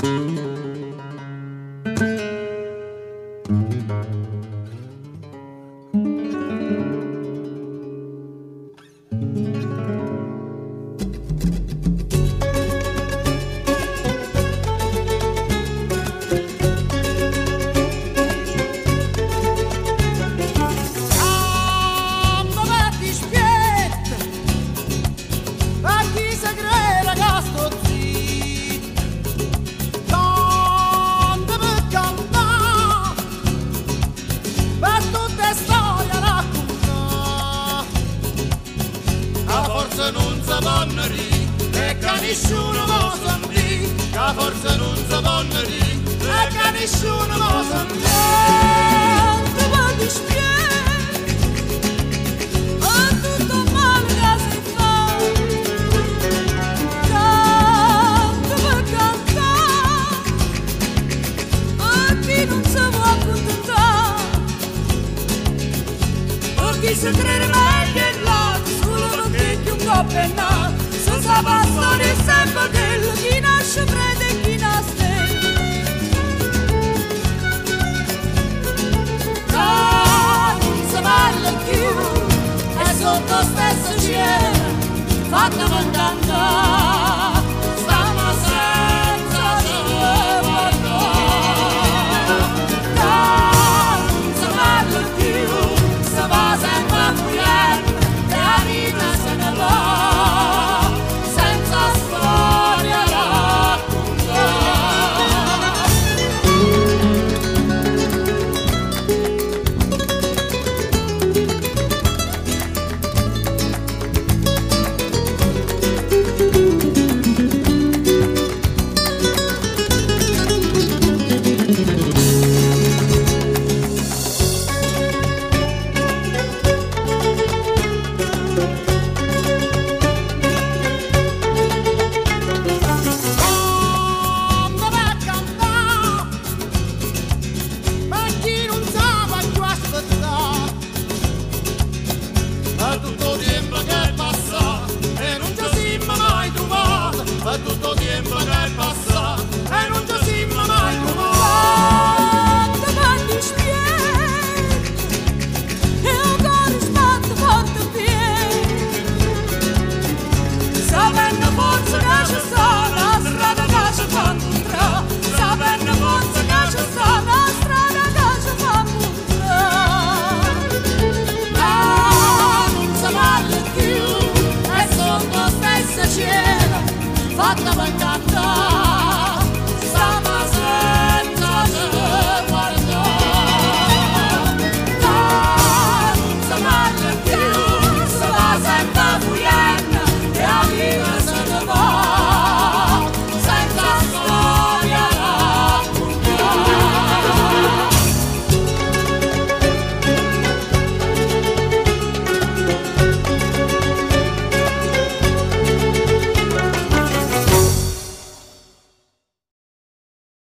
Nessuno mo sentì, che forse non si può dire, e che nessuno mo sentì. Ti vuoi dispiegare a tutto male che si fa, tanto per cantare a chi non si può accontentare, a chi si crede meglio là, solo non ti più un po' pennato.